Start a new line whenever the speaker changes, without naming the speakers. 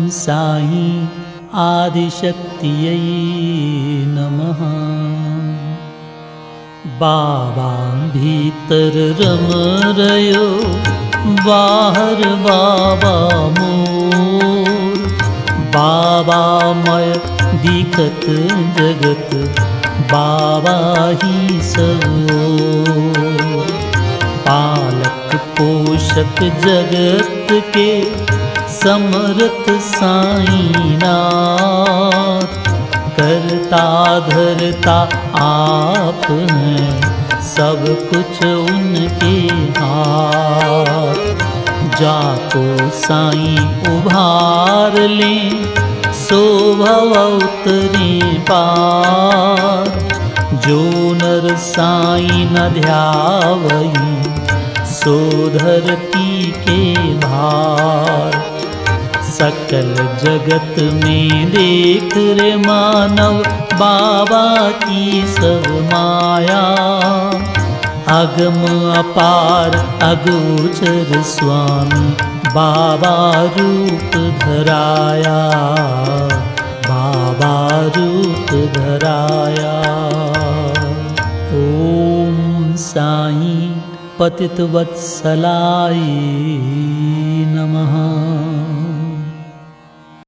साई आदिशक्तियै नमः। बाबा भीतर रम रयो बाहर बाबा मोर। बाबामय दिखत जगत बाबा ही सब। पालक पोषक जगत के समर्थ साईं नाथ। करता धरता आप हैं सब कुछ उनके हाथ। जाको साईं उभार लें सो भव उतरे पार। जो नर साईं न ध्यावहीं सो धरती के भार। सकल जगत में देख रे मानव बाबा की सब माया। अगम अपार अगोचर स्वामी बाबा रूप धराया। बाबा रूप धराया। ओम साईं पतित वत्सलाय नमः।